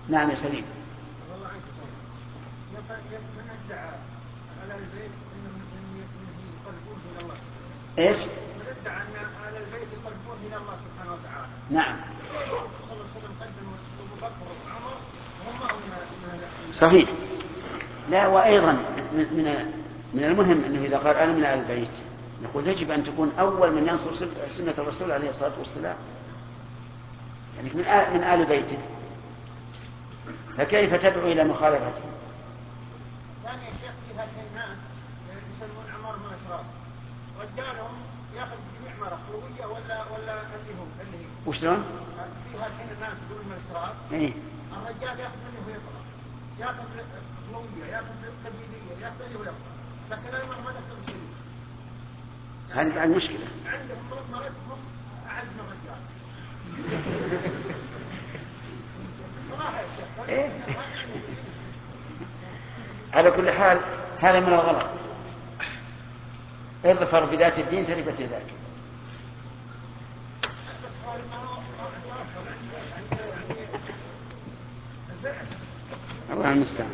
نعم يا سليم. والله عنك من ادعى على البيت انهم يقربون الى الله. ايش؟ من ادعى ان على البيت يقربون الى الله سبحانه وتعالى. نعم. الرسول صلى الله عليه وسلم قدم ابو بكر وعمر وهم صحيح. لا، وايضا من المهم انه اذا قال انا من اهل البيت نقول يجب ان تكون اول من ينصر سنه الرسول عليه الصلاه والسلام، يعني من آل بيته، فكيف تدعو إلى مخالفته؟ ثاني يا شيخ في هذه الناس يسمون عمار من التراب، رجالهم ياخذ جميع مرة خلوية ولا اللي هي وشلون؟ في هذه الناس يقولون من التراب. إيه؟ الرجال ياخذ منه ويطلع، ياخذ خلوية، ياخذ قبيلية، ياخذ اللي هو يطلع، لكن المرأة ما تاخذ شيء. هذه المشكلة. عندهم مرتهم أعز من الرجال. إيه؟ على كل حال هذا من الغلط. اظفر بذات الدين تربت يداك. الله المستعان.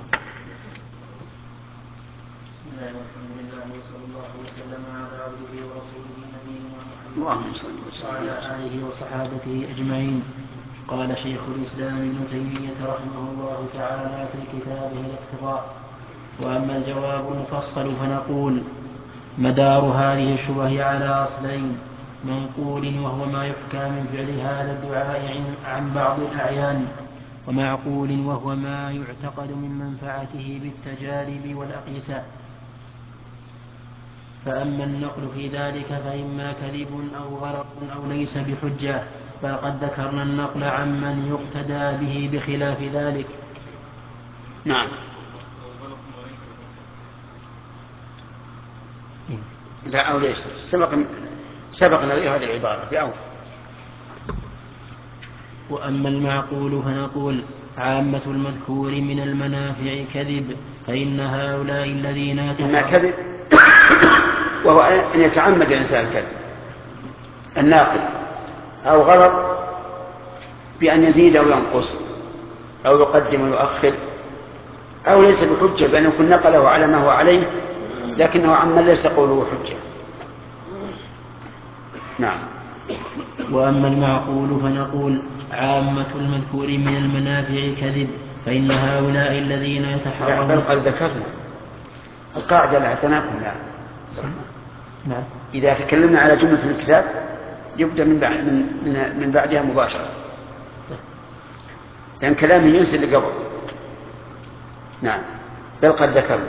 بسم الله والحمد لله وصلى الله وسلم على عبده ورسوله نبينا محمد اللهم صل وسلم وعلى آله وصحابته أجمعين. قال شيخ الإسلام ابن تيمية رحمه الله تعالى في كتابه الاقتضاء: وأما الجواب المفصل فنقول: مدار هذه الشبه على أصلين: منقول وهو ما يحكى من فعل هذا الدعاء عن بعض الأعيان، ومعقول وهو ما يعتقد من منفعته بالتجارب والأقيسة. فأما النقل في ذلك فإما كذب أو غلط أو ليس بحجة، فقد ذكرنا النقل عمن يقتدى به بخلاف ذلك. نعم. لا أو ليس سبقنا هذه العبارة بأول. وأما المعقول فنقول: عامة المذكور من المنافع كذب، فإن هؤلاء الذين إما كذب وهو أن يتعمد الإنسان الكذب الناقل، أو غلط بأن يزيد أو ينقص أو يقدم ويؤخر، أو ليس بحجة بأن يكون نقله على ما هو عليه لكنه عمن ليس قوله حجة. نعم. وأما المعقول فنقول: عامة المذكور من المنافع كذب، فإن هؤلاء الذين يتحرون. بل قد ذكرنا القاعدة لا تناقض. نعم. إذا تكلمنا على جملة في الكتاب يبدأ من بعدها مباشرة، لأن كلامه ينسى اللي قبل. نعم. بل قد ذكرنا.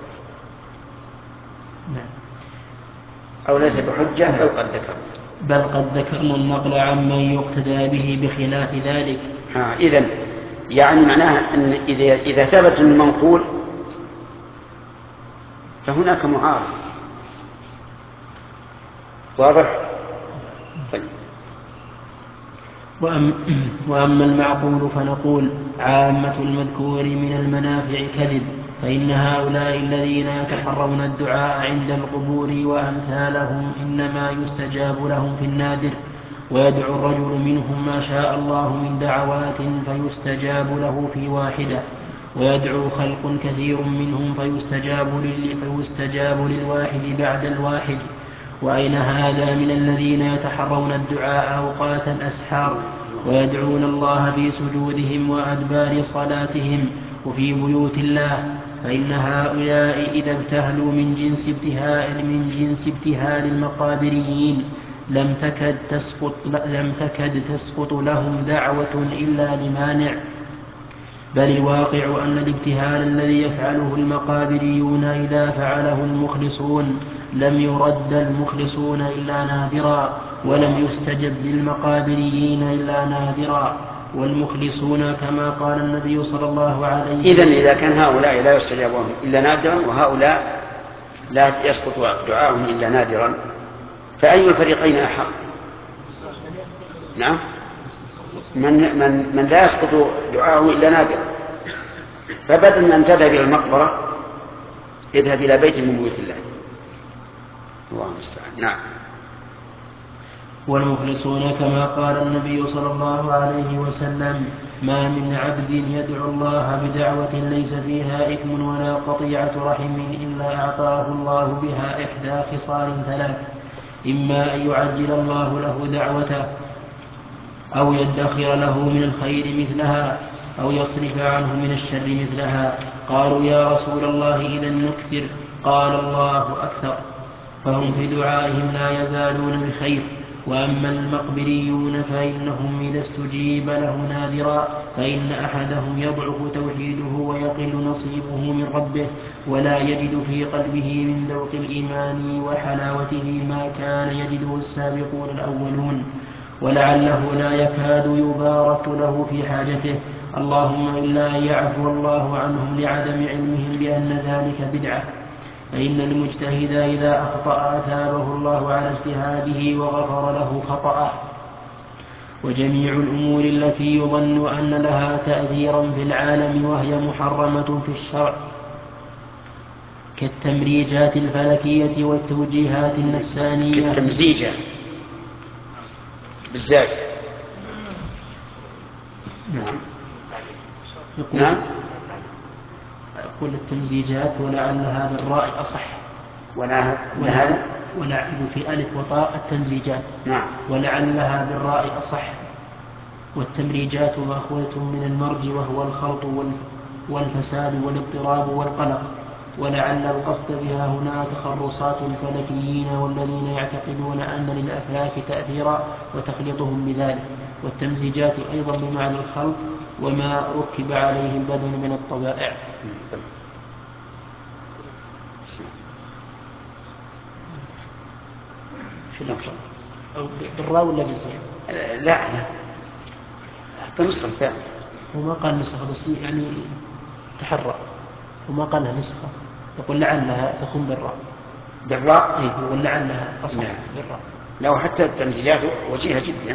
نعم. أو ليس بحجة. بل قد ذكرنا النقل عمن يقتدى به بخلاف ذلك. إذن يعني معناها أن إذا ثبت المنقول فهناك معارض واضح. طيب. وأما المعقول فنقول: عامة المذكور من المنافع كذب، فإن هؤلاء الذين يتحرون الدعاء عند القبور وأمثالهم إنما يستجاب لهم في النادر، ويدعو الرجل منهم ما شاء الله من دعوات فيستجاب له في واحدة، ويدعو خلق كثير منهم فيستجاب للواحد بعد الواحد. وأين هذا من الذين يتحرون الدعاء أوقات الأسحار ويدعون الله في سجودهم وأدبار صلاتهم وفي بيوت الله؟ فإن هؤلاء إذا ابتهلوا من جنس ابتهال المقابريين لم تكد تسقط لهم دعوة إلا لمانع. بل الواقع أن الابتهال الذي يفعله المقابريون إذا فعله المخلصون لم يرد المخلصون إلا نادرا، ولم يستجب للمقابريين إلا نادرا، والمخلصون كما قال النبي صلى الله عليه وسلم. إذن إذا كان هؤلاء لا يستجاب لهم إلا نادرا وهؤلاء لا يسقط دعاءهم إلا نادرا، فأي الفريقين أحق؟ نعم. من لا يسقط دعاءه إلا نادرا، فبدل من أن تذهب إلى المقبرة اذهب إلى بيت من بيوت الله. الله المستعان. نعم. والمخلصون كما قال النبي صلى الله عليه وسلم: ما من عبد يدعو الله بدعوة ليس فيها إثم ولا قطيعة رحم إلا أعطاه الله بها إحدى خصال ثلاث: إما أن يعجل الله له دعوته، أو يدخر له من الخير مثلها، أو يصرف عنه من الشر مثلها. قالوا يا رسول الله إذا نكثر؟ قال الله أكثر. فهم في دعائهم لا يزالون بخير. وأما المقبريون فإنهم إذا استجيب له نادرا فإن أحدهم يضعف توحيده ويقل نصيبه من ربه، ولا يجد في قلبه من ذوق الإيمان وحلاوته ما كان يجده السابقون الأولون، ولعله لا يكاد يبارك له في حاجته، اللهم إلا أن يعفو الله عنهم لعدم علمهم بأن ذلك بدعة. فإن المجتهد إذا أخطأ أثابه الله على اجتهاده وغفر له خطأه. وجميع الأمور التي يظن أن لها تأثيرا في العالم وهي محرمة في الشرع كالتمريجات الفلكية والتوجيهات النفسانية. كالتمزيجات بالزاي. نعم. أقول التمزيجات ولعلها بالراء أصح. ولعل في ألف وطاء التمزيجات. نعم. ولعلها بالراء أصح. والتمريجات مأخوذة من المرج وهو الخلط والفساد والاضطراب والقلق. ولعل القصد بها هنا تخرصات الفلكيين والذين يعتقدون أن للأفلاك تأثيرا وتخلطهم بذلك. والتمزيجات أيضا بمعنى الخلط وما ركب عليه البدن من الطبائع. في الأفضل أو بالراء ولا بالزاي؟ لا حتى نسخة ثانية. وما قال نسخة بس يعني تحرى وما قال لها نسخة، يقول لعلها تكون بالراء. إيه يقول لعلها أصح بالراء. لو حتى التمزيجات وجيهة جدا.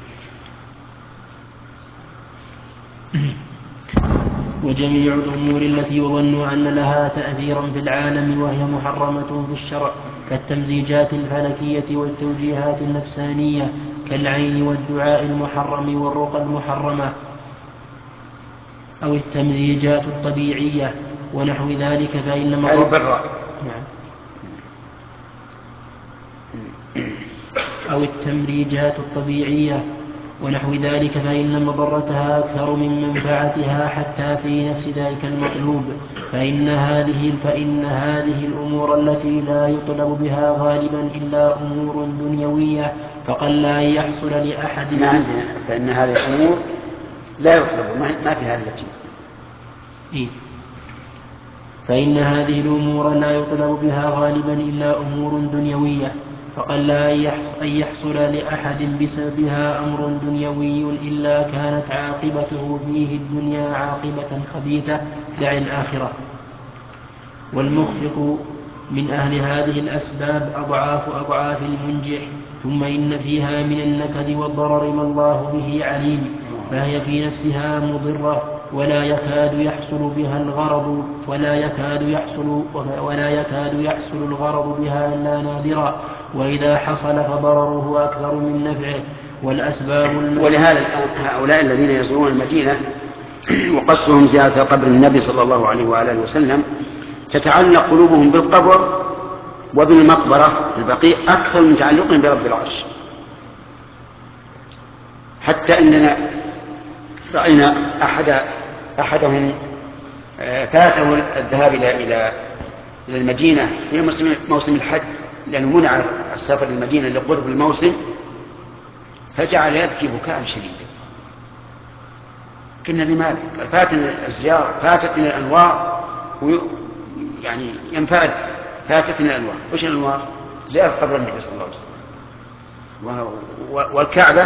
وجميع الأمور التي يظن أن لها تأثيرا في العالم وهي محرمة في الشرع كالتمزيجات الفلكية والتوجيهات النفسانية كالعين والدعاء المحرم والرقى المحرمة، أو التمزيجات الطبيعية ونحو ذلك فإنما أو التمريجات الطبيعية ونحو ذلك فإن مضرتها أكثر من منفعتها حتى في نفس ذلك المطلوب. فإن هذه الأمور التي لا يطلب بها غالبا إلا أمور دنيوية فقل لا يحصل لأحد. نعم. فإن هذه الأمور لا يطلب ما في هذه التي. فإن هذه الأمور لا يطلب بها غالبا إلا أمور دنيوية فقل لا أن يحصل لأحد بسببها أمر دنيوي إلا كانت عاقبته فيه الدنيا عاقبة خبيثة دع الآخرة. والمخفق من أهل هذه الأسباب أضعاف المنجح، ثم إن فيها من النكد والضرر ما الله به عليم، فهي في نفسها مضرة ولا يكاد يحصل الغرض بها إلا نادرا، وإذا حصل فضرره أكثر من نفعه. والأسباب ولهذا هؤلاء الذين يزورون المدينة وقصدهم زيارة قبر النبي صلى الله عليه وآله وسلم تتعلق قلوبهم بالقبر وبالمقبرة البقيع أكثر من تعلقهم برب العرش، حتى أننا رأينا أحدهم فاته الذهاب إلى المدينة في موسم الحج لأنه منع السفر للمدينة لقرب الموسم، فجعل يبكي بكاء شديدا. قلنا لماذا؟ فاتنا الزيارة، فاتتنا الأنوار، يعني ينفعل فاتتنا الأنوار. وش الأنوار؟ زيارة قبر النبي صلى الله عليه وسلم والكعبة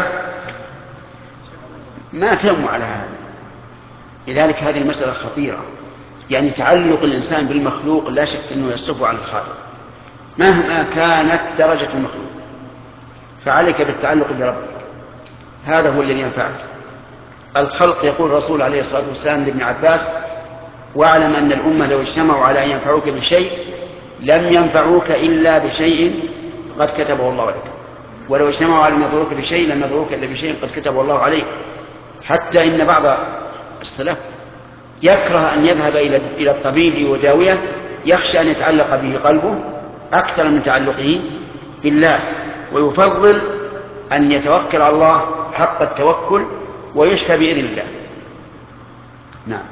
ما تم على هذا. لذلك هذه المسألة خطيرة، يعني تعلق الإنسان بالمخلوق لا شك أنه يصرف عن الخالق مهما كانت درجة المخلوق، فعليك بالتعلق بربك، هذا هو الذي ينفعك. الخلق يقول الرسول عليه الصلاة والسلام لابن عباس: واعلم أن الأمة لو اجتمعوا على أن ينفعوك بشيء لم ينفعوك إلا بشيء قد كتبه الله لك، ولو اجتمعوا على أن يضروك بشيء لم يضروك إلا بشيء قد كتبه الله عليك. حتى إن بعض السلف يكره أن يذهب إلى الطبيب ليداويه، يخشى أن يتعلق به قلبه أكثر من تعلقه بالله، ويفضل أن يتوكل على الله حق التوكل ويشفى بإذن الله. نعم.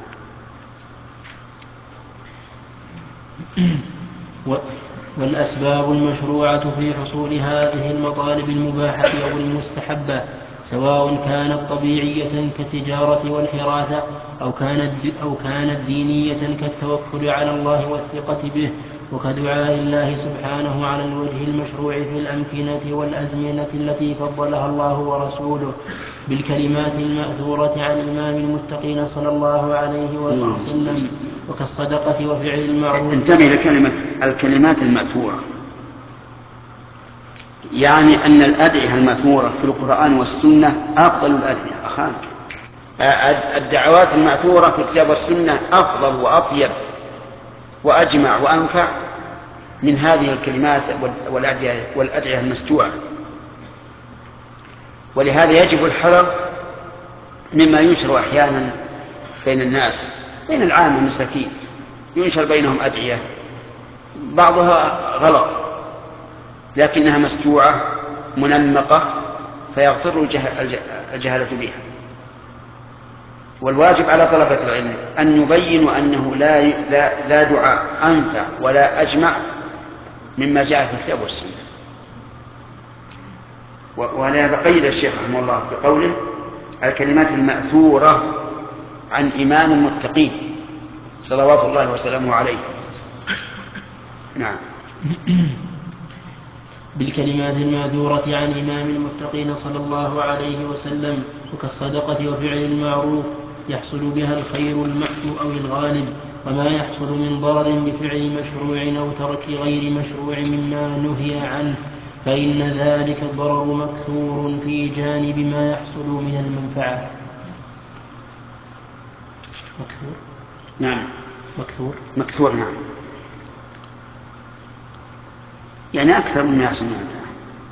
والأسباب المشروعة في حصول هذه المطالب المباحة أو المستحبة سواء كانت طبيعية كالتجارة والحراثة أو كانت دينية كالتوكل على الله والثقة به، وكدعاء الله سبحانه على الوجه المشروع في الأمكنة والأزمنة التي فضلها الله ورسوله بالكلمات المأثورة عن إمام المتقين صلى الله عليه وسلم، وكالصدقة وفعل المعروف. انتبه لكلمة الكلمات المأثورة، يعني أن الأدعية المأثورة في القرآن والسنة أفضل الأدعية أخانا. الدعوات المأثورة في الكتاب والسنة أفضل وأطيب وأجمع وأنفع من هذه الكلمات والأدعية المسجوعة. ولهذا يجب الحذر مما ينشر أحيانا بين الناس، بين العامة المساكين، ينشر بينهم أدعية بعضها غلط لكنها مسجوعة منمقة فيغتر الجهالة بها. والواجب على طلبة العلم أن يبينوا أنه لا دعاء أنفع ولا أجمع مما جاء في الكتاب والسنة. ولهذا قيد الشيخ رحمه الله بقوله الكلمات المأثورة عن إمام المتقين صلوات الله وسلامه عليه. نعم. بالكلمات الماثورة عن إمام المتقين صلى الله عليه وسلم، وكالصدقة وفعل المعروف يحصل بها الخير المحض أو الغالب، وما يحصل من ضرر بفعل مشروع أو ترك غير مشروع مما نهي عنه، فإن ذلك الضرر مكثور في جانب ما يحصل من المنفعة. مكثور؟ نعم. مكثور نعم، يعني أكثر مما يحصل من المنفعة.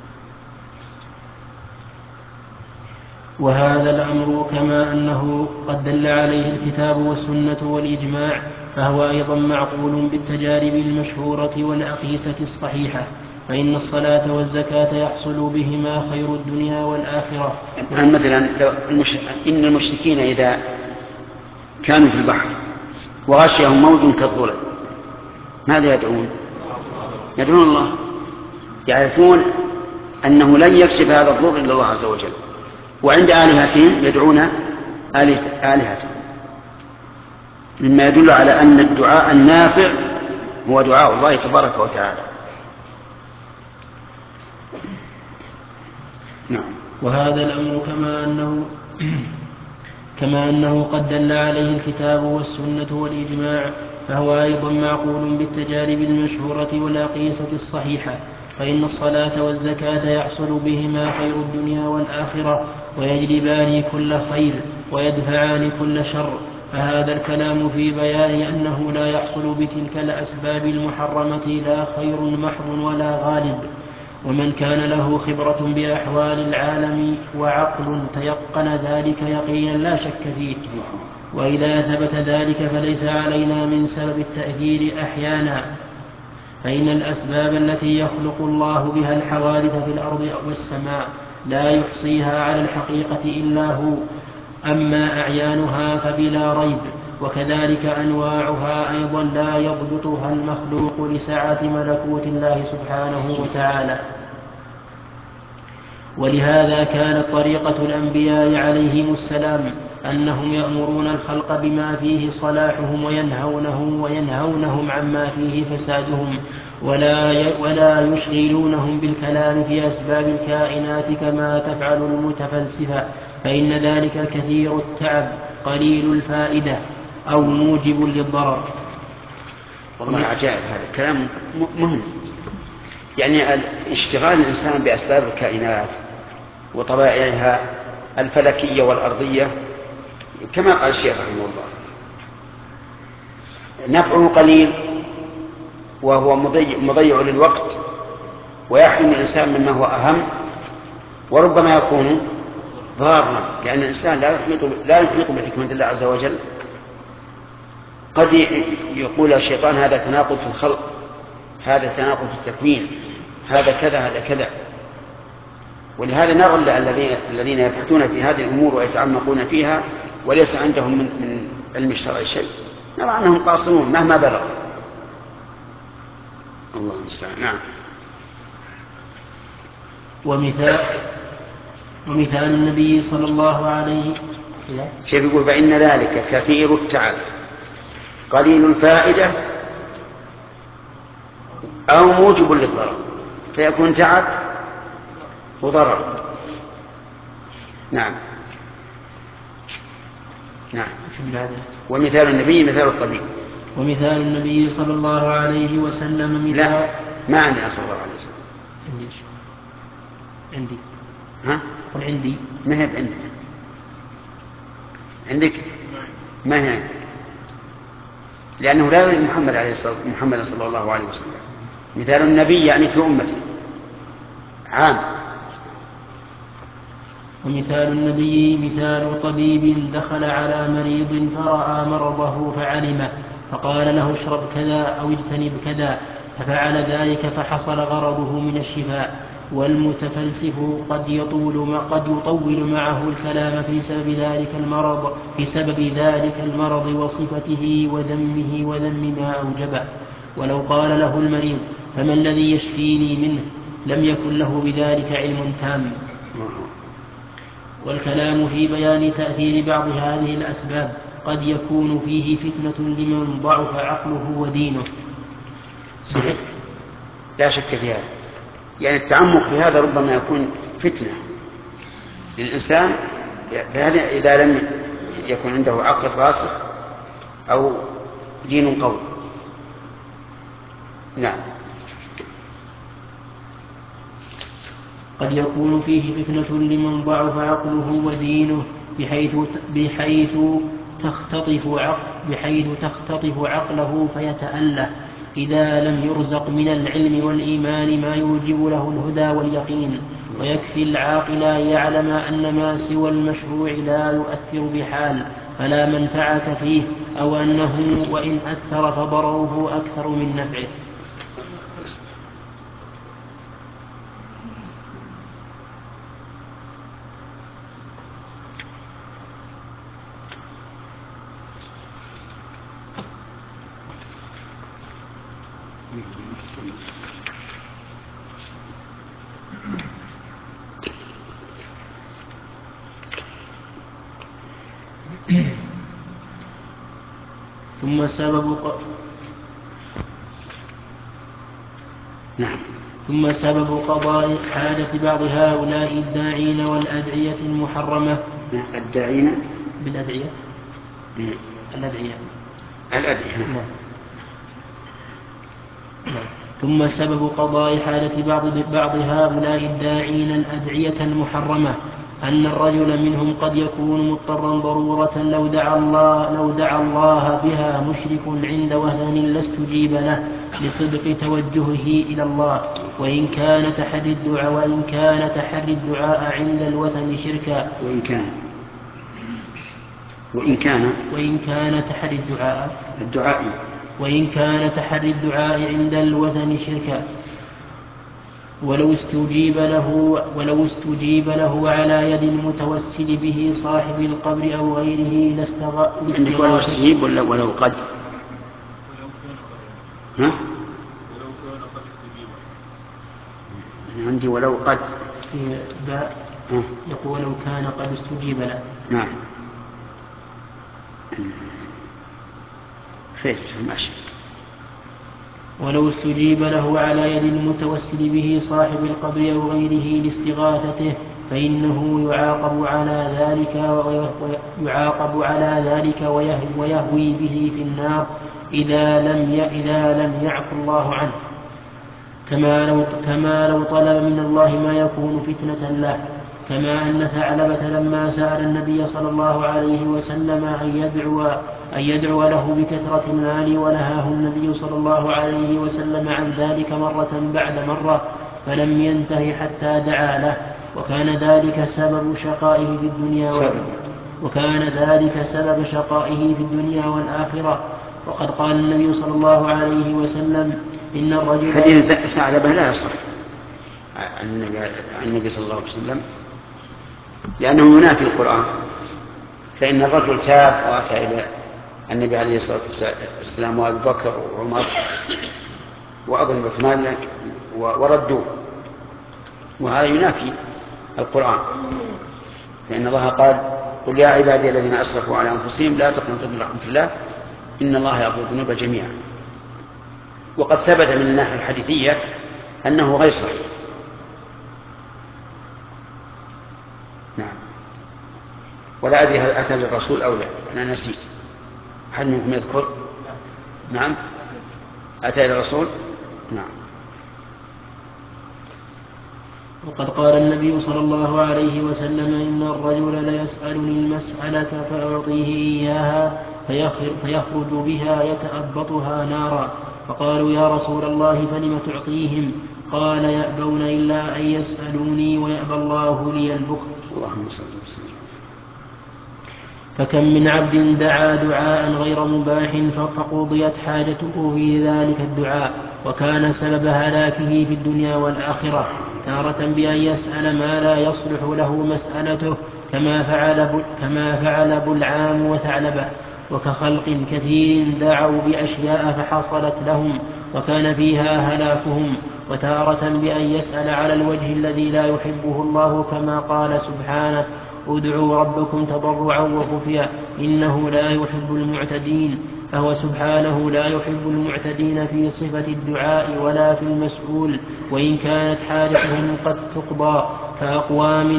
وهذا الأمر كما أنه قد دل عليه الكتاب والسنة والإجماع، فهو أيضا معقول بالتجارب المشهورة والأقيسة الصحيحة، فإن الصلاة والزكاة يحصل بهما خير الدنيا والآخرة. مثلا إن المشركين إذا كانوا في البحر وغشيهم موج كالظلل ماذا يدعون؟ يدعون الله، يعرفون أنه لن يكشف هذا الضر إلا الله عز وجل، وعند آلهتهم يدعون آلهتهم، مما يدل على أن الدعاء النافع هو دعاء الله تبارك وتعالى. نعم. وهذا الأمر كما أنه قد دل عليه الكتاب والسنة والإجماع، فهو أيضا معقول بالتجارب المشهورة والأقيسة الصحيحة، فإن الصلاة والزكاة يحصل بهما خير الدنيا والآخرة، ويجلبان كل خير ويدفعان كل شر، فهذا الكلام في بيان أنه لا يحصل بتلك الأسباب المحرمة لا خير محض ولا غالب. ومن كان له خبرة بأحوال العالم وعقل تيقن ذلك يقينا لا شك فيه، وإذا ثبت ذلك فليس علينا من سبب التأثير أحيانا، فإن الأسباب التي يخلق الله بها الحوادث في الأرض والسماء لا يحصيها على الحقيقة إلا هو، أما أعيانها فبلا ريب، وكذلك أنواعها أيضا لا يضبطها المخلوق لسعة ملكوت الله سبحانه وتعالى. ولهذا كانت طريقة الأنبياء عليهم السلام أنهم يأمرون الخلق بما فيه صلاحهم وينهونهم عما فيه فسادهم، ولا يشغلونهم بالكلام في أسباب الكائنات كما تفعل المتفلسفة، فإن ذلك كثير التعب قليل الفائدة أو موجب للضرر. والله عجائب هذا الكلام مهم، يعني اشتغال الإنسان بأسباب الكائنات وطبائعها الفلكية والأرضية كما قال الشيخ رحمه الله نفعه قليل وهو مضيع للوقت، ويحرم الإنسان مما هو أهم، وربما يكون ضارا، لأن الإنسان لا يحيط بحكمة الله عز وجل. قد يقول الشيطان هذا تناقض في الخلق، هذا تناقض في التكوين، هذا كذا هذا كذا. ولهذا نرى الذين يبحثون في هذه الأمور ويتعمقون فيها وليس عندهم من علم الشرع شيء، نرى أنهم قاصرون مهما بلغ. الله المستعان. نعم. ومثال النبي صلى الله عليه وسلم كيف يقول فإن ذلك كثير التعب قليل الفائدة أو موجب للضرر، فيكون تعب وضرر. نعم. نعم. ومثال النبي مثال الطبيب. ومثال النبي صلى الله عليه وسلم مثال. لا، ما عندنا صلى الله عليه وسلم. عندي. ها؟ قل عندي. ما هي عندنا. عندك؟ ما هي عندك، لأنه لا يريد محمد صلى الله عليه وسلم. مثال النبي يعني في أمته عام. ومثال النبي مثال طبيب دخل على مريض فرأى مرضه فعلمه، فقال له اشرب كذا أو اجتنب كذا، ففعل ذلك فحصل غرضه من الشفاء. والمتفلسف قد يطول معه الكلام في سبب ذلك المرض وصفته وذمه وذم ما أوجبه. ولو قال له المريض فما الذي يشفيني منه لم يكن له بذلك علم تام. والكلام في بيان تأثير بعض هذه الأسباب قد يكون فيه فتنة لمن ضعف عقله ودينه. صحيح، لا شك في هذا. يعني التعمق في هذا ربما يكون فتنة للإنسان إذا لم يكن عنده عقل راسخ أو دين قوي. نعم. قد يكون فيه فتنة لمن ضعف عقله ودينه بحيث تختطف عقله فيتأله إذا لم يرزق من العلم والإيمان ما يوجب له الهدى واليقين. ويكفي العاقل أن يعلم أن ما سوى المشروع لا يؤثر بحال فلا منفعة فيه، أو أنه وإن أثر فضرره أكثر من نفعه. ثم سبب قضاء حاجة بعض هؤلاء الداعين والأدعية المحرمة. الداعين بالأدعية. الأدعية. ثم سبب قضاء حاجة بعض هؤلاء الداعين الأدعية المحرمة أن الرجل منهم قد يكون مضطرا ضرورة لو دعا الله بها مشرك عند وثن لاستجيب له لصدق توجهه إلى الله، وإن كان تحري عند الوثن شركا. وإن كان تحري الدعاء عند الوثن شركا ولو استجيب له على يد المتوسل به صاحب القبر أو غيره عندك ولو استجيب ولا ولو قد؟ ها؟ عندي ولو قد يقول لو كان قد استجيب له. نعم. خير ماشي. ولو استجيب له على يد المتوسل به صاحب القبر أو غيره لاستغاثته فإنه يعاقب على ذلك ويهوي به في النار إذا لم يعفو الله عنه، كما لو طلب من الله ما يكون فتنة له. كما أن ثعلبة لما سأل النبي صلى الله عليه وسلم أن يدعو له بكثرة المال ونهاه النبي صلى الله عليه وسلم عن ذلك مرة بعد مرة فلم ينته حتى دعا له. وكان ذلك سبب شقائه في الدنيا والآخرة. وقد قال النبي صلى الله عليه وسلم إن الرجل حديث ثعلبة لا يصح عن النبي صلى الله عليه وسلم لأنه ينافي القرآن، فإن الرجل تاب وأتى إلى النبي عليه الصلاة والسلام وأبي بكر وعمر وأظن عثمان وردوه، وهذا ينافي القرآن، لأن الله قال قل يا عبادي الذين أسرفوا على أنفسهم لا تقنطوا من رحمة الله إن الله يغفر الذنوب جميعا. وقد ثبت من الناحية الحديثية أنه غير صحيح. نعم. ولا أدري هل أتى للرسول أو لا، أنا نسيت. هل منكم يذكر؟ نعم أتى إلى الرسول. نعم. وقد قال النبي صلى الله عليه وسلم إن الرجل ليسألني المسألة فأعطيه إياها فيخرج بها يتأبطها نارا، فقالوا يا رسول الله فلم تعطيهم؟ قال يأبون إلا أن يسألوني ويأبى الله لي البخل. اللهم صل وسلم. فكم من عبد دعا دعاء غير مباح فقضيت حاجته في ذلك الدعاء وكان سبب هلاكه في الدنيا والآخرة، تارة بأن يسأل ما لا يصلح له مسألته كما فعل بلعام وثعلبة، وكخلق كثير دعوا بأشياء فحصلت لهم وكان فيها هلاكهم، وتارة بأن يسأل على الوجه الذي لا يحبه الله كما قال سبحانه ادعوا ربكم تضرعا وخفيا إنه لا يحب المعتدين، فهو سبحانه لا يحب المعتدين في صفة الدعاء ولا في المسؤول، وإن كانت حاجتهم قد تقضى كأقوام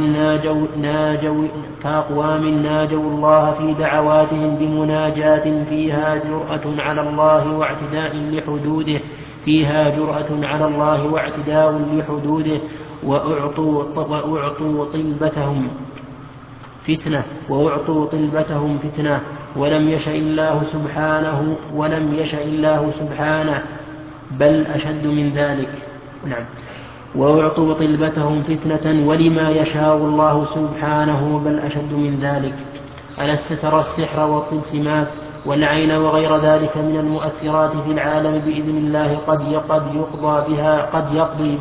ناجوا الله في دعواتهم بمناجاة فيها جرأة على الله واعتداء لحدوده وأعطوا طلبتهم فتنة ولم يشأ الله سبحانه بل أشد من ذلك. نعم. وأعطوا طلبتهم فتنة ولما يشاء الله سبحانه بل أشد من ذلك. ألا استتر السحر والطلسمات والعين وغير ذلك من المؤثرات في العالم بإذن الله قد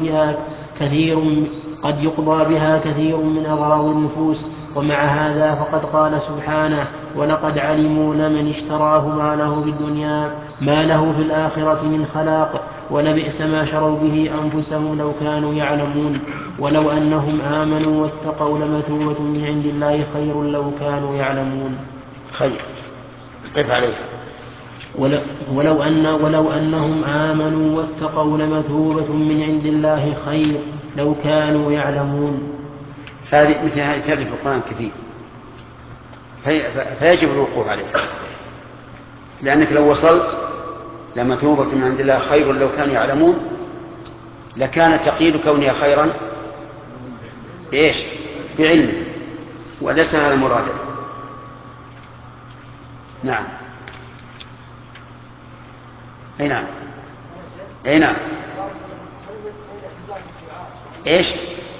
يقضى بها كثير من أغراض النفوس. ومع هذا فقد قال سبحانه ولقد علموا لمن اشتراه ما له في الآخرة من خلاق ولبئس ما شروا به أنفسهم لو كانوا يعلمون ولو أنهم آمنوا واتقوا لمثوبة من عند الله خير لو كانوا يعلمون. خير قف عليه. ولو أنهم آمنوا واتقوا لمثوبة من عند الله خير لو كانوا يعلمون. مثل هذه تابع في القرآن كثير، فيجب الوقوف عليه، لأنك لو وصلت لمثوبة من عند الله خير لو كانوا يعلمون لكان تقييد كونها خيرا بإيش؟ بعلمه، وليس هذا مرادا. نعم. أي نعم. أي نعم. إيش؟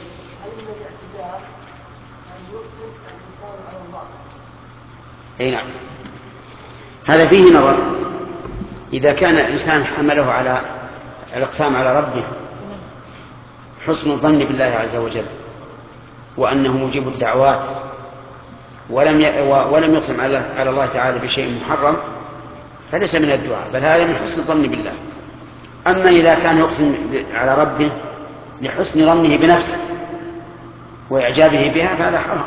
أي نعم. هذا فيه نظر. إذا كان الإنسان حمله على الإقسام على ربه حسن الظن بالله عز وجل وأنه مجيب الدعوات ولم يقسم على الله تعالى بشيء محرم فليس من الدعاء، بل هذا من حسن الظن بالله. أما إذا كان يقسم على ربه لحسن ظنه بنفسه وإعجابه بها فهذا حرام.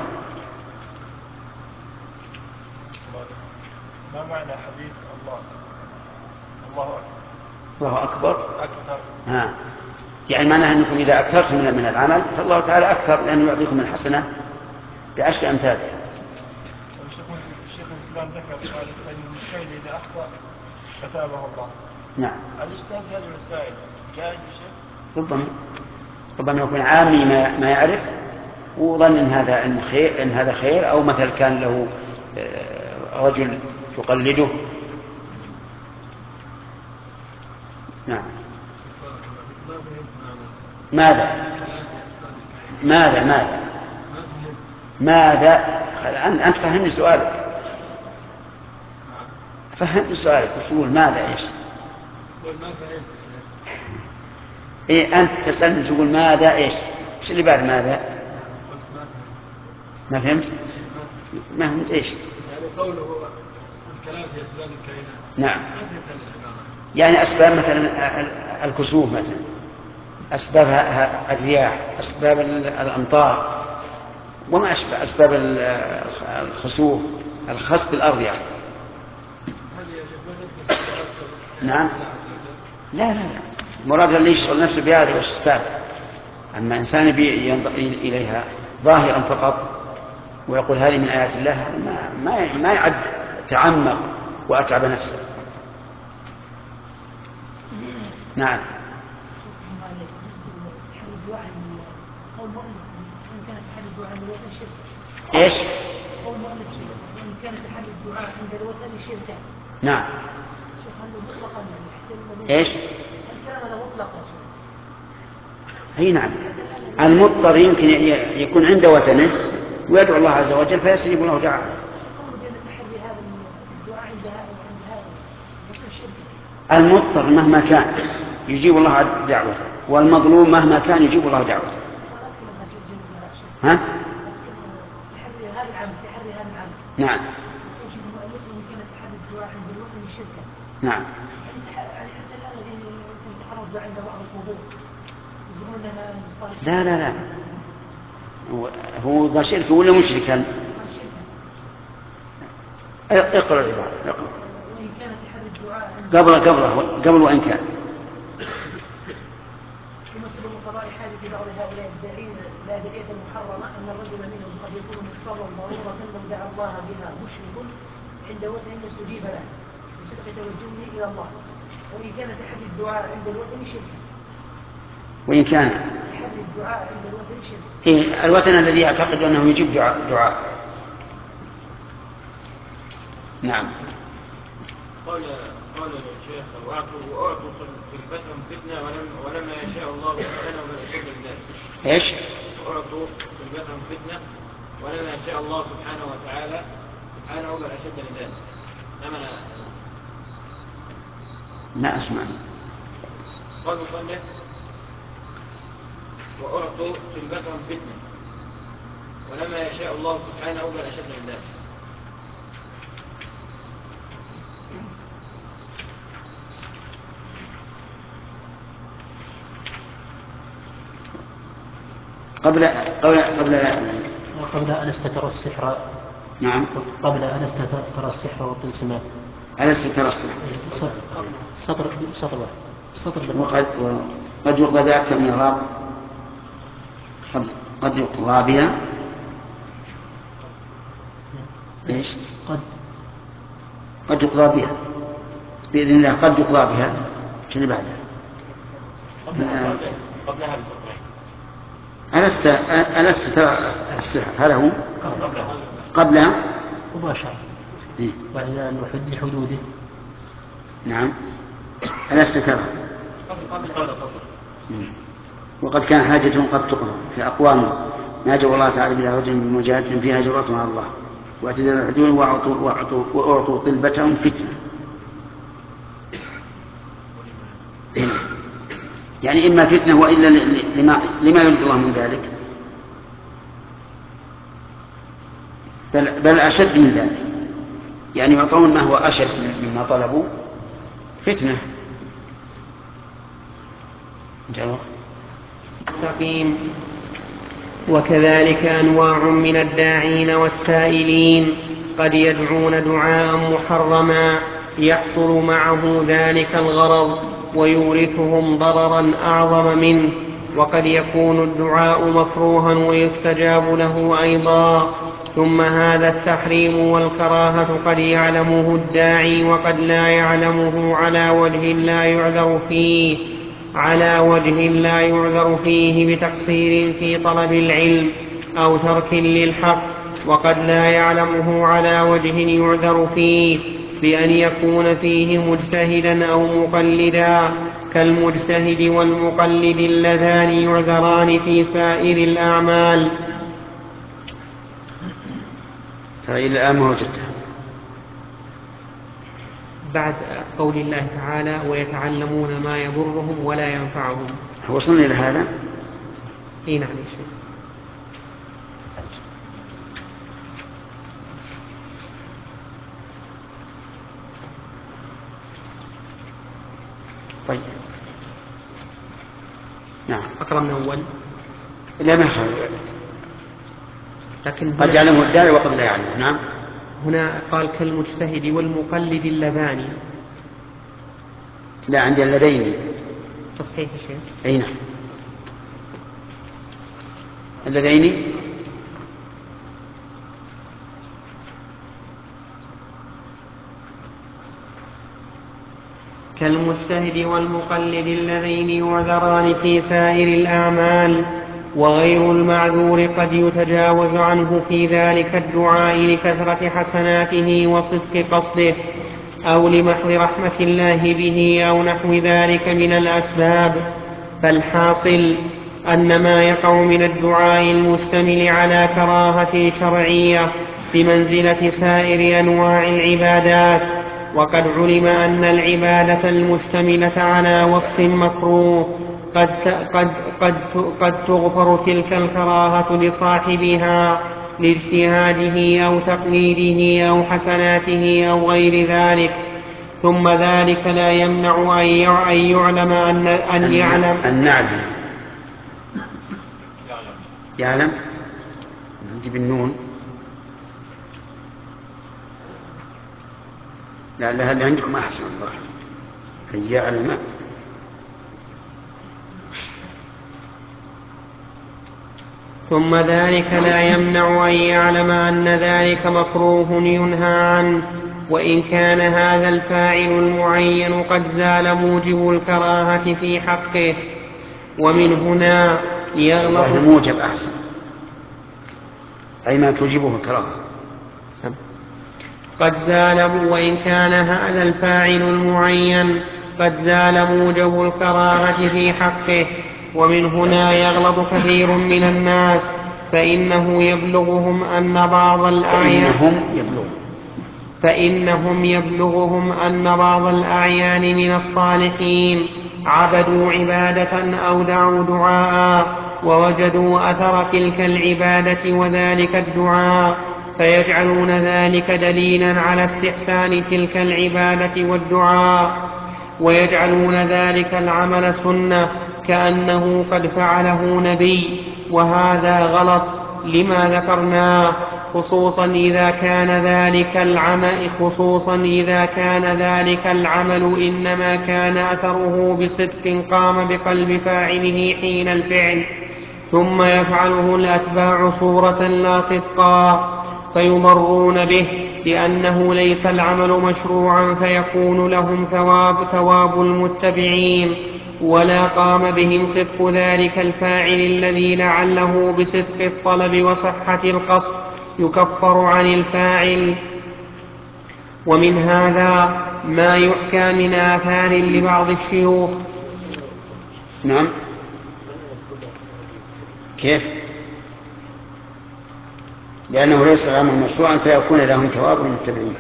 ما معنى حديث الله أكبر؟ يعني معناه أنكم إذا أكثرتم من العمل فالله تعالى أكثر لأنه يعطيكم الحسنة بعشر أمثالها. الشيخ الإسلام ذكر قال أن المجتهد إذا أخطأ فتابه الله. نعم. الاجتهاد في هذه المسائل جائز يا شيخ؟ ربما يكون عامي ما يعرف وظن إن هذا خير، أو مثل كان له رجل يقلده. نعم. ماذا؟ ماذا أنت فهمني سؤالك. فهمني سؤالك وش تقول ماذا إيش؟ إيه أنت تسألني تقول ماذا إيش؟ وش اللي بعد ماذا؟ ما فهمت؟ ما فهمت إيش؟ يعني قوله الكلام في أسباب الكائنات. نعم. يعني أسباب مثلا الكسوف مثلا، أسباب الرياح، أسباب الأمطار وما أشبه، أسباب الخسوف، الخسف بالأرض يعني. نعم. لا مراد اللي يشغل نفسه بهذه الأسباب. أما إنسان ينظر إليها ظاهرا فقط ويقول هذه من آيات الله، ما يعد تعمق وأتعب نفسه. نعم. ايش؟ قول مؤلف وان كان تحري الدعاء عند الوثن شركا. نعم. شيخ هل مطلقا ايش؟ الكلام هذا مطلق يا شيخ. اي نعم. المضطر يمكن يكون عند وثنه ويدعو الله عز وجل فيستجيب له دعاءه. قول بان تحري هذا الدعاء عند هذا وعند هذا شركا. المضطر مهما كان يجيب الله دعوته، والمظلوم مهما كان يجيب الله دعوته. ها؟ نعم. نعم. لا هو شرك ولا مشركا؟ اقرأ العبارة. قبل وإن كان يمثل قضاء حاجة بعض هؤلاء الداعين لا داعية محرمة أن الرجل منهم قد يكون مضطرا ضرورة لو دعا الله بها مشرك عند وثن يستجيب له بصدق توجهه إلى الله، وإن كان تحري الدعاء عند الوثن شرك. وإن كان تحري الدعاء عند الوثن شرك. إيه الوثن الذي يعتقد أنه يجيب دعاء. نعم. قال الشيخ وأعطوا طلبتهم فتنة ولما يشاء الله سبحانه بل أشد من ذلك. إيش؟ وأعطوا طلبتهم فتنة ولما يشاء الله سبحانه وتعالى بل أشد من ذلك. لا أسمع. قال مصنف وأعطوا طلبتهم فتنة ولما يشاء الله سبحانه بل أشد من ذلك. قبل أن استتر السحر. نعم. قبل أن استتر السحر والتلسمات. ألست ترى السحر؟ سطر وقد يقضى بأكثر من الراء. قد يقضى بها. ايش؟ قد يقضى بها بإذن الله. قد يقضى بها. شنو بعدها؟ قبلها ألست ترى السحر؟ هذا هو قبلها مباشرة. إيه؟ وإذا لحدوده. نعم. ألست ترى؟ وقد كان حاجتهم قد تقضى في أقوام ناجوا الله تعالى بلا رجل بمجاهدة فيها جرة على الله واعتدلوا الحدود وأعطوا طلبتهم فتنة. يعني إما فتنة وإلا لما يريد الله من ذلك، بل أشد من ذلك، يعني يعطون ما هو أشد مما طلبوا فتنة. مستقيم. وكذلك أنواع من الداعين والسائلين قد يدعون دعاء محرما يحصل معه ذلك الغرض ويورثهم ضررا أعظم منه، وقد يكون الدعاء مكروها ويستجاب له أيضا. ثم هذا التحريم والكراهة قد يعلمه الداعي وقد لا يعلمه على وجه لا يعذر فيه بتقصير في طلب العلم أو ترك للحق، وقد لا يعلمه على وجه يعذر فيه بأن يكون فيه مجتهدا أو مقلدا، كالمجتهد والمقلد اللذان يعذران في سائر الأعمال. ترى إلى الآن ما وجدتها بعد قول الله تعالى ويتعلمون ما يضرهم ولا ينفعهم. وصلنا إلى هذا. اي نعم يا شيخ. طيب نعم أقرأ من أول. لا ما يخرج، لكن قد يعلمه الداعي وقد لا يعلمه. نعم. هنا قال كالمجتهد والمقلد اللذان. لا عندي اللذين. تصحيح يا شيخ. أي نعم اللذين. كالمجتهد والمقلد اللذين يعذران في سائر الأعمال، وغير المعذور قد يتجاوز عنه في ذلك الدعاء لكثرة حسناته وصدق قصده، أو لمحض رحمة الله به أو نحو ذلك من الأسباب. فالحاصل أن ما يقع من الدعاء المشتمل على كراهة شرعية بمنزلة سائر أنواع العبادات. وقد علم أن العبادة المشتملة على وصف مكروه قد تغفر تلك الكراهة لصاحبها لاجتهاده أو تقليده أو حسناته أو غير ذلك. ثم ذلك لا يمنع أن يعلم أن يعلم نجيب النون. لا هل عندكم أحسن الله أن يعلم. ثم ذلك لا يمنع أن يعلم أن ذلك مكروه ينهى عنه، وإن كان هذا الفاعل المعين قد زال موجب الكراهة في حقه. ومن هنا يغلط موجب أحسن أي ما توجبه الكراهة. قد زال، وإن كان هذا الفاعل المعين قد زال موجب الكراهة في حقه. ومن هنا يغلط كثير من الناس فإنهم يبلغهم أن بعض الأعيان من الصالحين عبدوا عبادة أو دعوا دعاء ووجدوا أثر تلك العبادة وذلك الدعاء، فيجعلون ذلك دليلا على استحسان تلك العبادة والدعاء، ويجعلون ذلك العمل سنة كأنه قد فعله نبي. وهذا غلط لما ذكرناه، خصوصا إذا كان ذلك العمل إنما كان أثره بصدق قام بقلب فاعله حين الفعل، ثم يفعله الأتباع صورة لا صدقا، فيضرون به لأنه ليس العمل مشروعا فيكون لهم ثواب المتبعين، ولا قام بهم صدق ذلك الفاعل الذي لعله بصدق الطلب وصحة القصد يكفر عن الفاعل. ومن هذا ما يحكى من آثار لبعض الشيوخ. نعم كيف؟ لأنه ليس العمل مشروعا فيكون لهم ثواب المتبعين.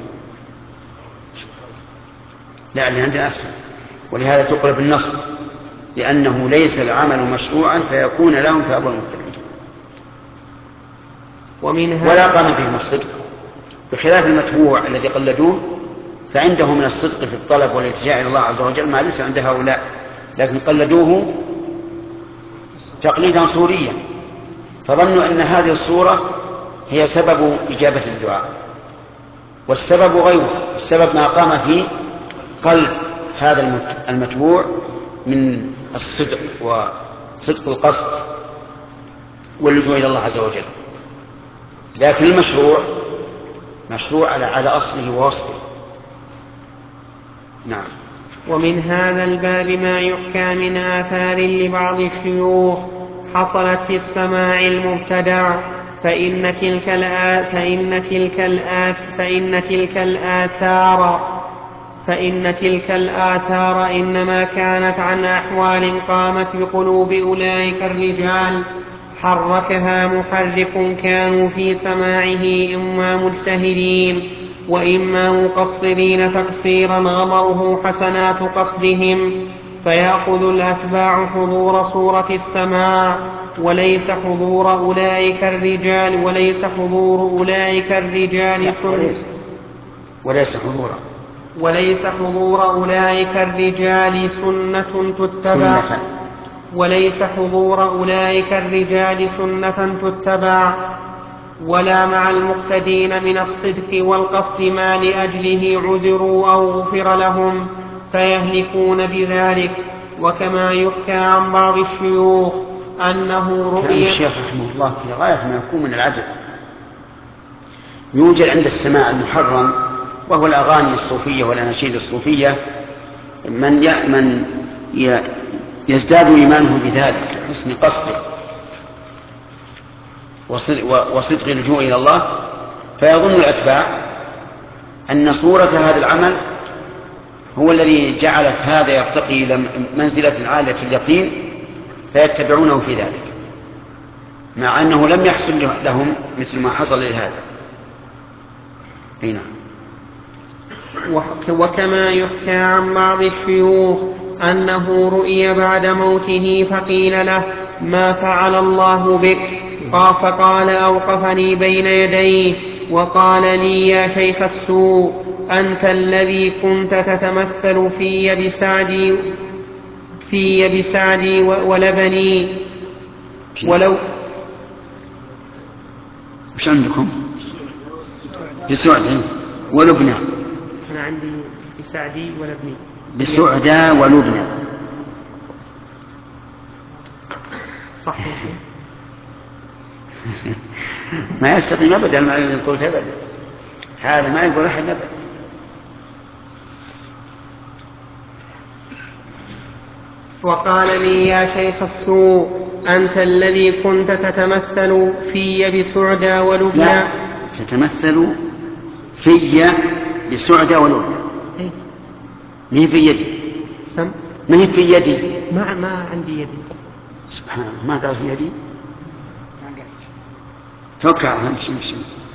لا اللي عندنا أحسن، ولهذا تقلب النصب لأنه ليس العمل مشروعا فيكون لهم ثواب المتبعين ولا قام بهم الصدق، بخلاف المتبوع الذي قلدوه فعنده من الصدق في الطلب والالتجاء إلى الله عز وجل ما ليس عند هؤلاء، لكن قلدوه تقليدا صوريا فظنوا أن هذه الصورة هي سبب إجابة الدعاء، والسبب غيره، السبب ما قام في قلب هذا المتبوع من الصدق وصدق القصد واللجوء إلى الله عز وجل. لكن المشروع مشروع على أصله ووصفه. نعم. ومن هذا الباب ما يحكى من آثار لبعض الشيوخ حصلت في السماع المبتدع، فإن تلك الآثار فإن تلك الآثار إنما كانت عن أحوال قامت بقلوب أولئك الرجال حركها محرك كانوا في سماعه إما مجتهدين وإما مقصرين تقصيرا غمره حسنات قصدهم، فيأخذ الأتباع حضور صورة السماع وليس حضور أولئك الرجال وليس حضور أولئك الرجال سنة تتبع وليس حضور أولئك الرجال سنة تتبع ولا مع المقتدين من الصدق والقصد ما لأجله عذروا أو غفر لهم فيهلكون بذلك. وكما يحكى عن بعض الشيوخ أنه كان رؤية الشيخ رحمه الله في غاية ما يكون من العجب. يوجد عند السماع المحرم وهو الأغاني الصوفية والأناشيد الصوفية من يزداد إيمانه بذلك لحسن قصده وصدق اللجوء إلى الله، فيظن الأتباع أن صورة هذا العمل هو الذي جعلت هذا يرتقي إلى منزلة عالية اليقين فيتبعونه في ذلك، مع أنه لم يحصل لهم مثل ما حصل لهذا. نعم. وكما يحكى عن بعض الشيوخ أنه رؤي بعد موته فقيل له ما فعل الله بك؟ فقال أوقفني بين يديه وقال لي يا شيخ السوء أنت الذي كنت تتمثل في بسعدي ولبني ولو مش عندكم بسعدة ولبنى؟ أنا عندي بسعدي ولبني. بسعدة ولبنى صحيح. ما يستقيم أبدا ما يقول أبدا، هذا ما يقول أحد أبدا. وقال لي يا شيخ السوء أنت الذي كنت تتمثل في بسعدى ولبنى. لا، تتمثل في بسعدى ولبنى. ما هي في يدي. ما هي في يدي. ما عندي يدي. سبحان الله، ما قال في يدي. توقع امشي.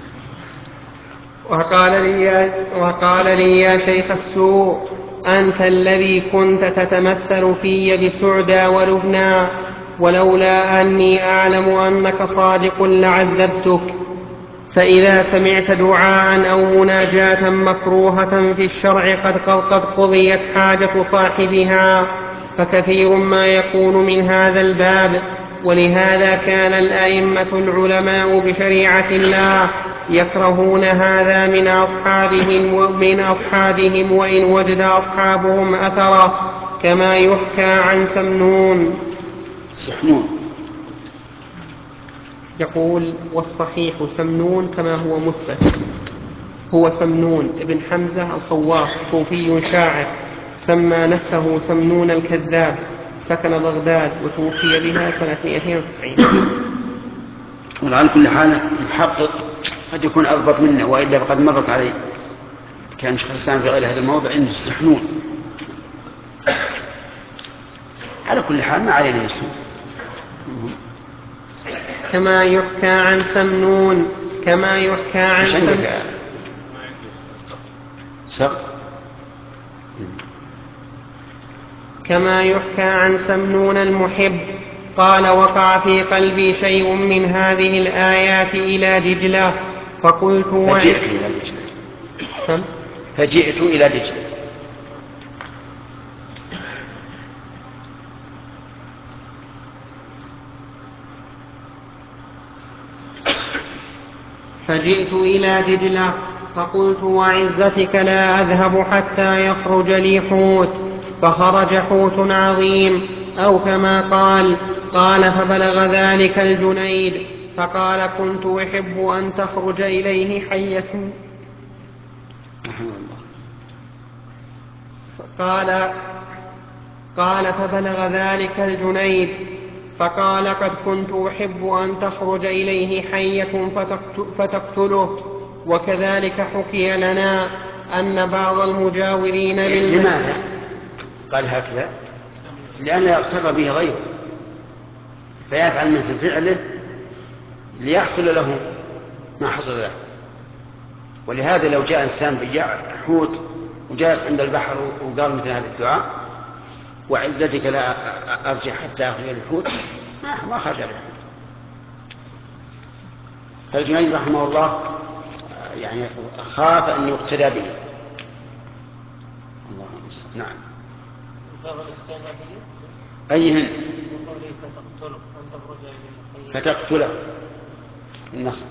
وقال لي يا شيخ السوء أنت الذي كنت تتمثل في بسعدى ولبنى ولولا أني أعلم أنك صادق لعذبتك. فإذا سمعت دعاء أو مناجاة مكروهة في الشرع قد قضيت حاجة صاحبها، فكثير ما يكون من هذا الباب. ولهذا كان الأئمة العلماء بشريعة الله يكرهون هذا من أصحابهم وإن وجد أصحابهم أثره، كما يحكى عن سمنون يقول والصحيح سمنون كما هو مثبت. هو سمنون ابن حمزة الخواص صوفي شاعر سمى نفسه سمنون الكذاب، سكن بغداد وتوفي بها سنة 290. وعلى كل حال نتحقق قد يكون أضبط منا، وإلا فقد مرت علي كان شيخ الإسلام في غير هذا الموضع عنده السحنون. على كل حال ما علينا مسؤول. كما يحكى عن سمنون كما يحكى عن سمنون المحب قال وقع في قلبي شيء من هذه الآيات إلى دجلة فقلت فجئت إلى دجلة. فجئت إلى دجلة فقلت وعزتك لا أذهب حتى يخرج لي حوت، فخرج حوت عظيم أو كما قال فبلغ ذلك الجنيد فقال كنت أحب أن تخرج إليه حية. قال فبلغ ذلك الجنيد فقال قد كنت أحب أن تخرج إليه حية فتقتله. وكذلك حكي لنا أن بعض المجاورين لماذا قال هكذا؟ لأنه يغتر به غيره فيفعل مثل فعله ليحصل له ما حصل له. ولهذا لو جاء إنسان بياع حوت وجالس عند البحر وقال مثل هذا الدعاء وعزتك لا أرجع حتى أخرج الحوت ما خرج الحوت. فالجنيد رحمه الله يعني خاف أن يقتدى به. الله المستعان. نعم. أيهن؟ فتقتله النصر.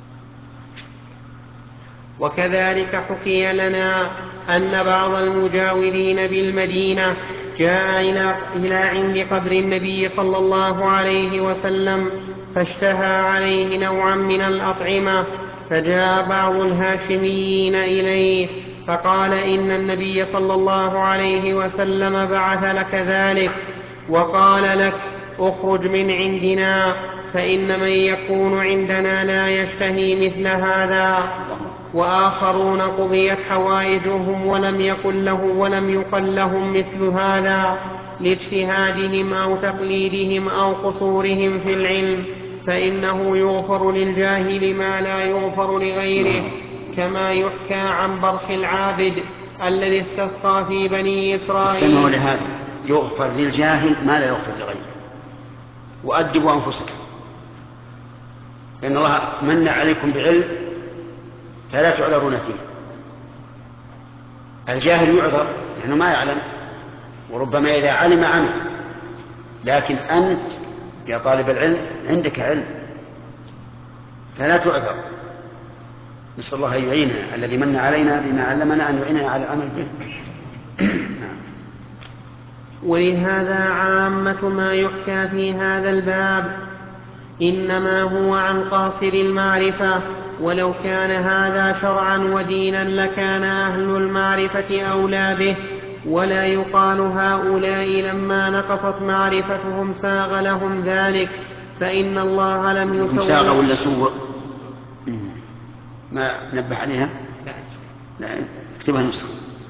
وكذلك حكي لنا أن بعض المجاورين بالمدينة جاء إلى عند قبر النبي صلى الله عليه وسلم فاشتهى عليه نوعا من الأطعمة، فجاء بعض الهاشميين إليه فقال إن النبي صلى الله عليه وسلم بعث لك ذلك وقال لك اخرج من عندنا، فإن من يكون عندنا لا يشتهي مثل هذا. وآخرون قضيت حوائجهم ولم يقل لهم مثل هذا لاجتهادهم أو تقليدهم أو قصورهم في العلم، فإنه يغفر للجاهل ما لا يغفر لغيره، كما يحكى عن برخ العابد الذي استسقى في بني إسرائيل. استمعوا لهذا، يغفر للجاهل ما لا يغفر لغيره. وأدبوا أنفسكم، لأن الله من عليكم بعلم فلا تعذرون فيه. الجاهل يعذر لأنه ما يعلم، وربما إذا علم عنه، لكن أنت يا طالب العلم عندك علم فلا تعذر. نسأل الله أن يعيننا الذي من علينا بما علمنا أن يعيننا على العمل به. ولهذا عامة ما يحكى في هذا الباب إنما هو عن قاصر المعرفة، ولو كان هذا شرعا ودينا لكان أهل المعرفة أولى به. ولا يقال هؤلاء لما نقصت معرفتهم ساغ لهم ذلك، فإن الله لم يسوغ. ساغ ولا سوغ؟ ما نبه عليها؟ لا اكتبها نسخة.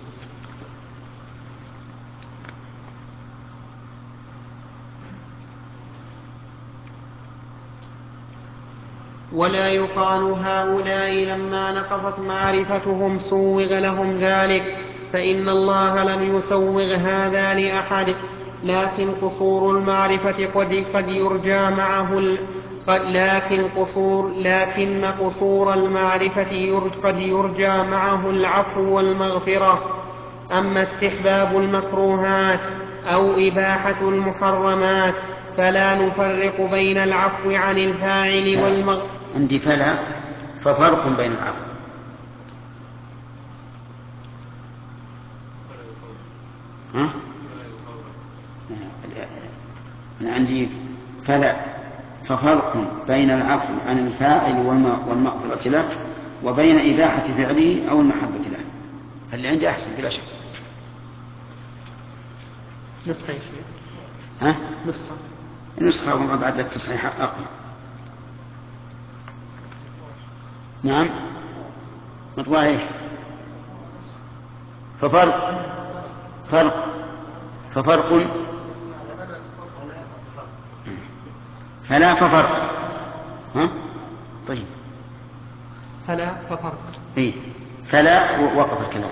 ولا يقال هؤلاء لما نقصت معرفتهم سوغ لهم ذلك، فإن الله لم يسوغ هذا لأحد. لكن قصور المعرفة قد يرجى معه لكن قصور المعرفة قد يرجى معه العفو والمغفرة. أما استحباب المكروهات أو إباحة المحرمات فلا نفرق بين العفو عن الفاعل والمغفرة. عندي فلا ففرق بين العفو. ها؟ أنا عندي فلا ففرق بين العفو عن الفاعل والمغفرة له وبين إباحة فعله أو المحبة له. اللي عندي أحسن بلا شك. نسخة يا شيخ. ها؟ نسخة وما بعد التصحيح أقوى. نعم مطلع ايش؟ ففرق فلا ففرق. ها؟ طيب فلا ففرق. إيه؟ فلا وقف الكلام.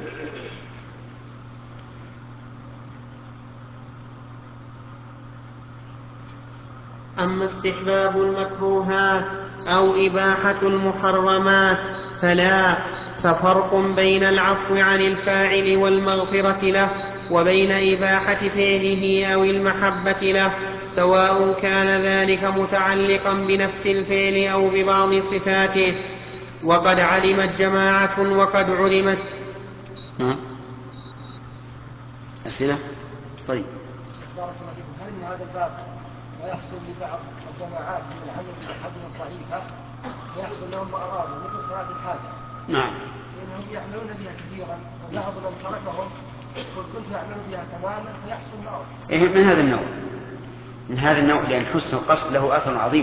أما استحباب المكروهات أو إباحة المحرمات فلا، ففرق بين العفو عن الفاعل والمغفرة له وبين إباحة فعله أو المحبة له، سواء كان ذلك متعلقا بنفس الفعل أو ببعض صفاته. وقد علمت جماعة وقد علمت. أسئلة؟ طيب. بارك الله فيكم. هل من هذا الباب ما يحصل لبعض الجماعات من العمل بالحجم الضعيفة ويحصل لهم أغراض مثل صلاة الحاجة؟ نعم. لأنهم يعملون بها كثيرا وبعض من تركهم كنت يعمل بها تماما فيحصل مرض. إيه من هذا النوع لأن حسن القصد له أثر عظيم.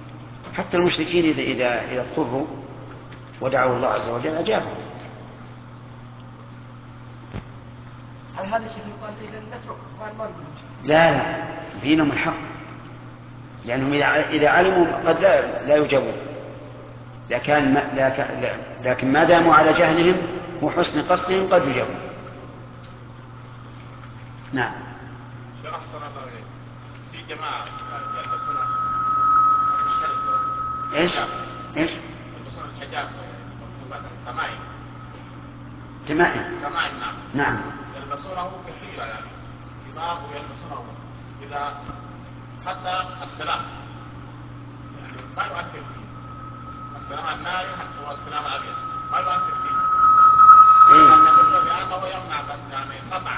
حتى المشركين إذا اضطروا ودعوا الله عز وجل أجابهم. على هذا الشكل يقال إذا نترك إخوان ما نقول لا دينهم الحق، لأنهم إذا علموا قد لا يجابون، لكن ما داموا على جهلهم وحسن قصدهم قد يجابون. نعم. في جماعة يلبسون ايش؟ يلبسون الحجاب تمائم. نعم. يلبسونه كثيرا يعني كبار ويلبسونه إذا حتى السلام يعني ما يؤثر فيه، السلام الناري هو السلام الأبيض ما يؤثر فيه. لأنه يمنع يعني قطع.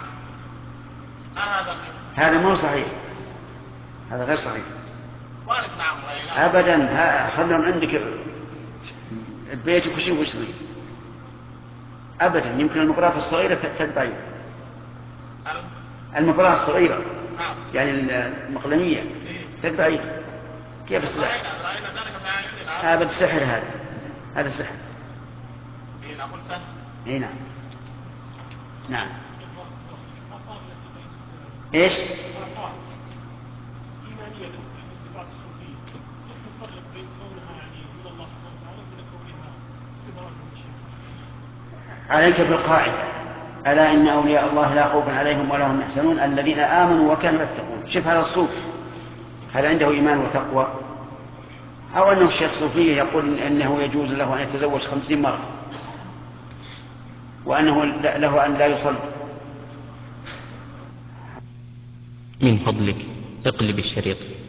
هذا مو صحيح، هذا غير صحيح نعم أبدا. خلهم عندك البيت وكل شيء ويصلي أبدا. يمكن المباراة الصغيرة تدعي المباراة الصغيرة يعني المقلمية تدعي كيف السحر؟ أبدا السحر هذا سحر. نعم. نعم. ايش؟ عليك بالقاعدة: ألا إن أولياء الله لا خوف عليهم ولا هم يحزنون الذين آمنوا وكانوا يتقون. شوف هذا الصوف هل عنده إيمان وتقوى؟ أو أنه الشيخ صوفي يقول أنه يجوز له أن يتزوج 50 مرة وأنه له أن لا يصلي. من فضلك اقلب الشريط.